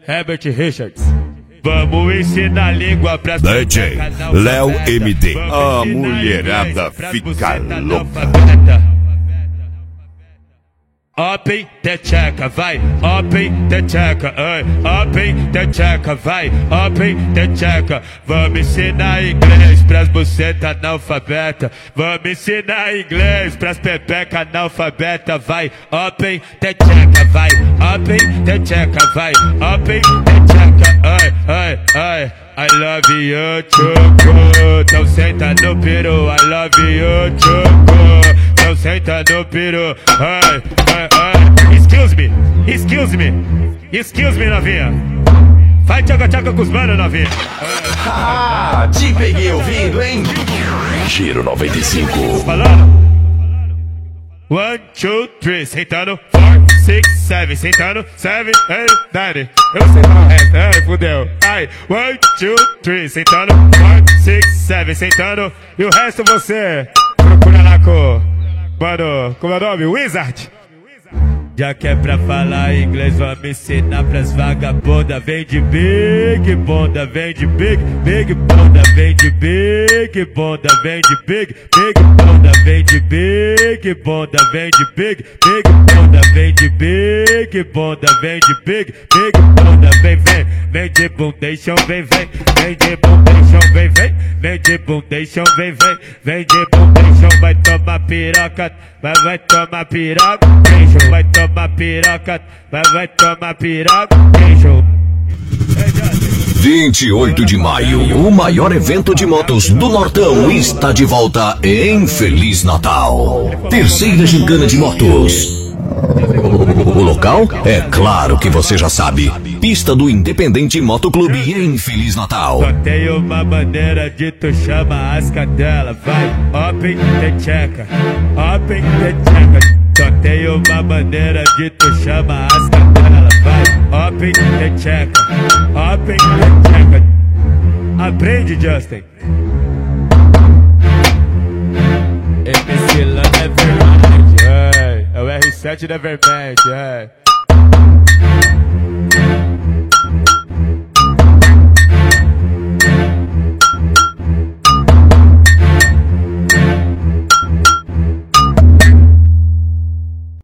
Herbert Richards. Vamos ensinar a língua pras DJ Léo MD. A mulherada fica louca. Open the checa, vai, open the checa, open the checa, vai, open the checa. Vamos ensinar inglês pras buceta analfabeta. Vamos ensinar inglês pras pepeca analfabeta, vai, open the checa, vai, open the checa, vai, open the checa, I love you, choco. Então senta no peru, I love you, choco. Então senta no peru, excuse me, novinha. Vai tchaca-tchaca com os manos, novinha. Te peguei ouvindo, hein? Giro 95. Falando. 1, 2, 3, sentando. 4, 6, 7, sentando. 7, 8, 9. Eu sei falar o resto, fudeu. 1, 2, 3, sentando. 4, 6, 7, sentando. E o resto você procura lá com... Mano, como é o nome? Wizard. Já que é pra falar inglês, vamos ensinar pras vagabundas. Vem de big bunda, vem de big bunda, vem de big bunda, vem de big bunda, vem de big bunda, vem de big bunda, vem de big bunda, vem de big bunda, vem de bundation, vem de bundation, vem de bundation, vem de bundation, vai tomar piroca, vai tomar piroca, vai tomar piroca, vai tomar piroca, beijo. 28 de maio, o maior evento de motos do Nortão está de volta em Feliz Natal. Terceira gincana de motos. O local? É claro que você já sabe. Pista do Independente Motoclube em Feliz Natal. Só tem uma maneira de tu chama as cadelas. Vai, open the checa, open the checa. Só tem uma maneira de tu chama as cadelas. Vai, open the checa, open the checa. Aprende, Justin. MC Lana é verdade, é o R7 da Vermente,